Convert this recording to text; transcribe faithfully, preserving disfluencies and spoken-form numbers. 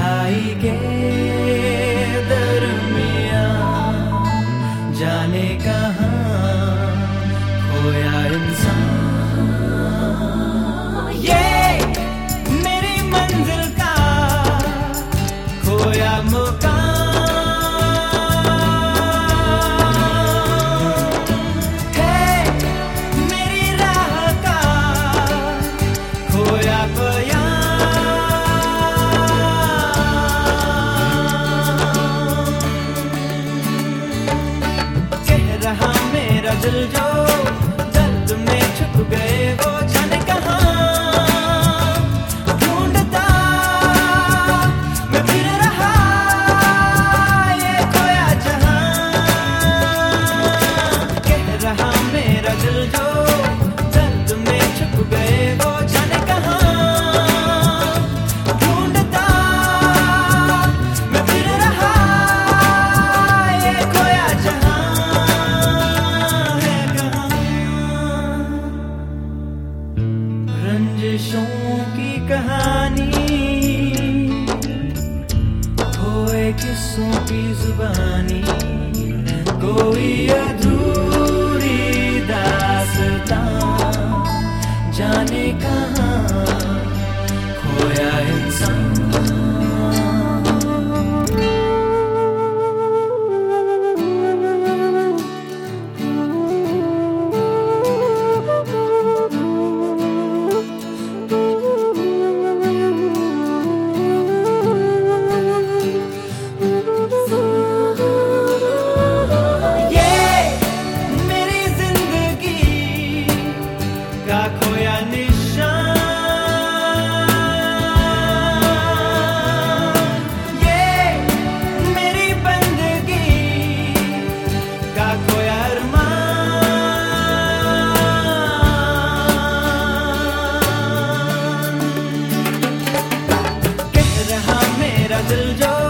जुदाई के दरमियां जाने कहाँ खोया इंसान। ये मेरी मंजिल का खोया मुकाम है, मेरी राह का खोया बयां। रहा मेरा दिल जो दर्द में छुप गए वो जाने कहाँ ढूंढता मैं फिर रहा ये खोया जहां। कह रहा मेरा दिल जो दर्द में छुप गए वो जाने कहाँ ढूंढता मैं फिर रहा ये खोया जहां। रंजिशों की कहानी खोए किस्सों की जुबानी, कोई अधूरी दास्तां जाने कहाँ खोया इंसान। खोया निशान, ये मेरी बंदगी का खोया अरमान। कह रहा मेरा दिल जो